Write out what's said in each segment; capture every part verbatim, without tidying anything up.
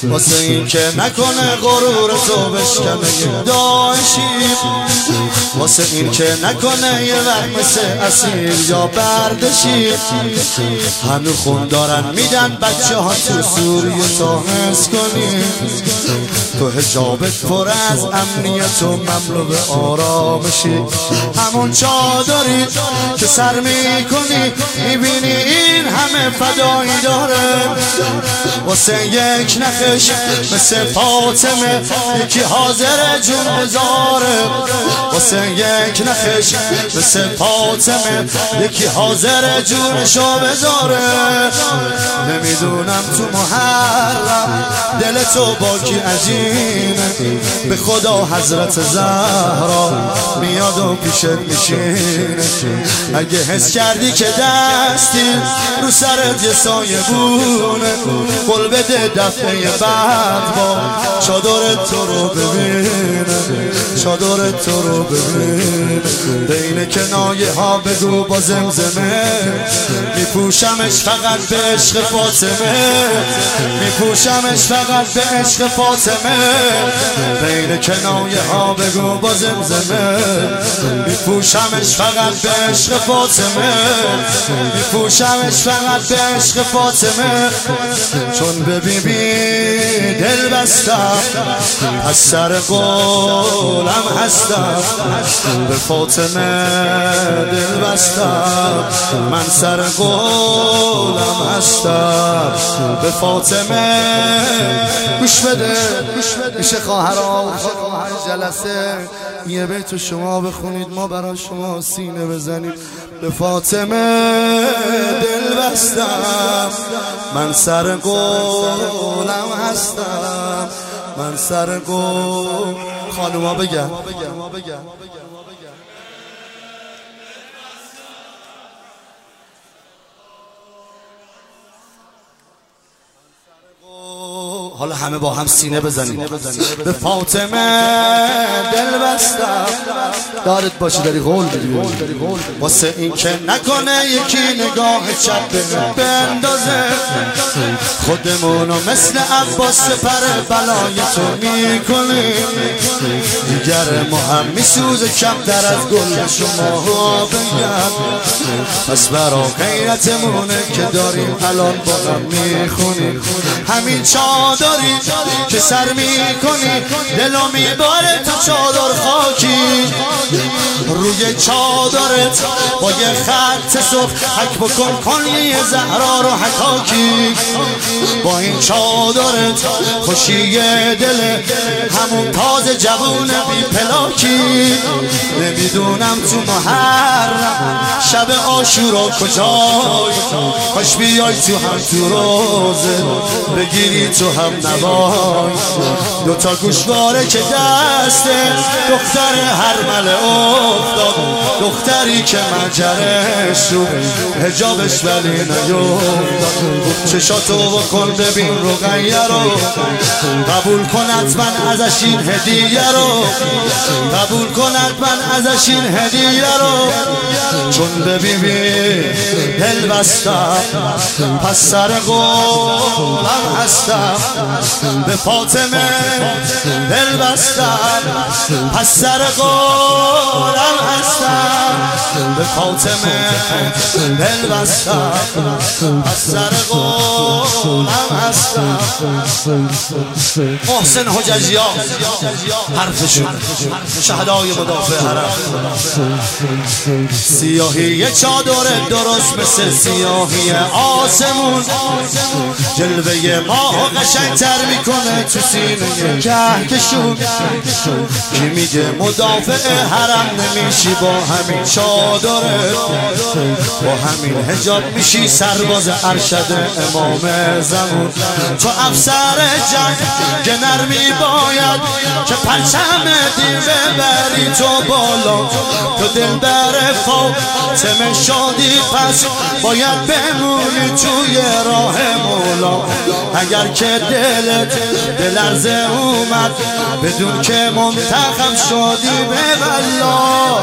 واسه این که نکنه غرور تو بشکنه داشی، واسه این که نکنه یه وقت مثل اسیر یا بردشی. هنو خون دارن میدن بچه ها تو سوریه تا حس کنی، تو حجابت پر از امنیت و مملو به آرامشی. همون چادری که سر میکنی میبینی این همه فدایی داره، واسه یک نخش مثل فاطمه یکی حاضر جون بذاره، واسه یک نخش مثل فاطمه یکی حاضر جونشو بذاره. نمیدونم تو محرم دل تو با کی عجینه، به خدا حضرت زهرا میاد و پیشت میشینه. اگه حس کردی که دستی رو سرت یه سایه بونه، قول بده دفعه بعد با چادرت تو رو ببینه، چادرت تو رو ببینه. بین کنایه ها بگو با زمزمه، میپوشمش فقط به عشق فاطمه، میپوشمش فقط به عشق فاطمه. بین کنایه ها بگو با زمزمه، میپوشمش فقط به عشق فاطمه، میپوشمش فقط به عشق فاطمه. چون به بی بی دل بستم از سر قولم هستم، به فاطمه دل بستم من سر قولم هستم، به فاطمه. گوش بده میشه خواهرام جلسه یه بیت شما بخونید ما برای شما سینه بزنیم. به فاطمه دل بستم من سر قولم هستم، من سر قول. خانوما بگن حالا همه با هم سینه بزنیم. به فاطمه دل بستم، دارت باشی داری قول بدی، واسه این که نکنه یکی نگاه چپ بندازه، خودمونو مثل عباس سپر بلای تو میکنیم. دیگر ما هم میسوزه کم در از گل شما بگم، پس برا غیرتمونه که داریم الان با هم میخونیم. همین چادری که سر میکنی دلو میباره تو چادر خاکی، روی چادرت با یه خط سرخ حک بکن کلیه زهرا رو حکاکی. با این چادرت خوشی دل همون تازه جوون بی پلاکی. نمیدونم تو محرم شب عاشورا کجای، کاش بیای تو هم تو روزه بگیری تو هم نوای. دوتا گوشواره که دسته دختر هرمله افتاد، دختری که منجرش رو حجابش ولی نیفتاد. چشاتو بکن ببین رقیه رو، قبول کن حتما ازش این هدیه رو، قبول کن حتما ازش این هدیه رو. چون ببین دل بستم پس سر قولم هستم، به فاطمه دل بستم پس سر قولم هستم، به فاطمه دل بستم پس سر قولم هستم. محسن حججی ها حرفشون شهدای مدافع حرم. سیاهی چادر درست مثل سیاهی آسمون، جلوه ماه قشنگتر میکنه تو سینه کهکشون. کی میگه مدافع حرم نمیشی با همین چادره، با همین حجاب میشی سرباز ارشد امام زمان. تو افسر جنگ گنر میباید که پرچم دین ببری تو بالا، تو دل بر فاطمه شادی پس باید بمونی توی راه مولا. اگر که دلت به لرزه اومد بدون که منتخب شدی به والله.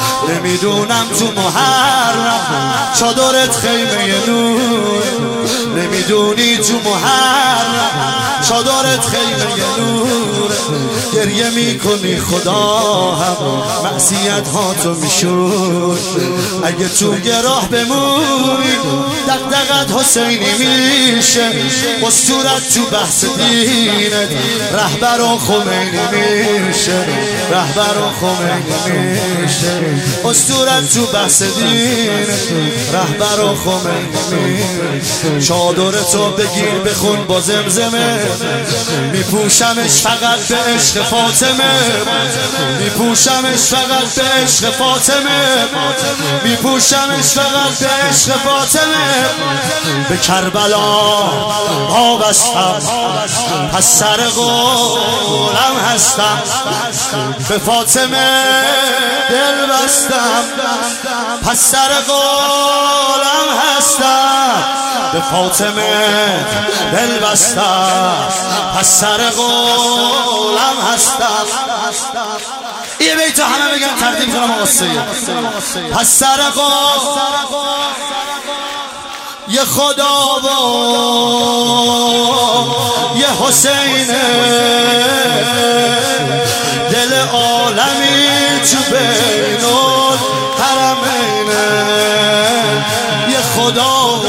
نمیدونم تو محرم چادرت خیمه نور، نمیدونی تو محرم چادرت خیمه نور، گریه میکنی خدا هم معصیت ها تو میشون. اگه تو گراه بمونی دقدقت حسینی میشه، اسطورت تو بحث دینت رهبر و خمینی میشه، رهبر و خمینی میشه، اسطورت تو بحث دینت رهبر و خمینی میشه. چادرتو بگیر بخون با زمزمه، میپوشمش فقط به عشق فاطمه، میپوشمش فقط به عشق فاطمه، میپوشمش فقط به عشق فاطمه. به کربلا وابستم پس سر قولم هستم، به فاطمه دل بستم پس سر قولم هستم، به فاطمه دل بستم پس سر قولم هستم. یه بیتو همه بگن تردیم کنم آقا سید. پس سر قول یه خدا و یه حسینه، دل عالمی تو بین الحرمینه. یه خدا و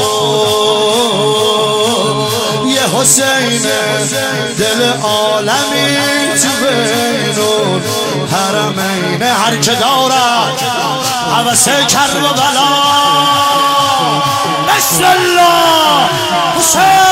یه حسینه، دل عالمی تو بین الحرمینه. هر که دارد هوس کرب و بلا بسم الله حسین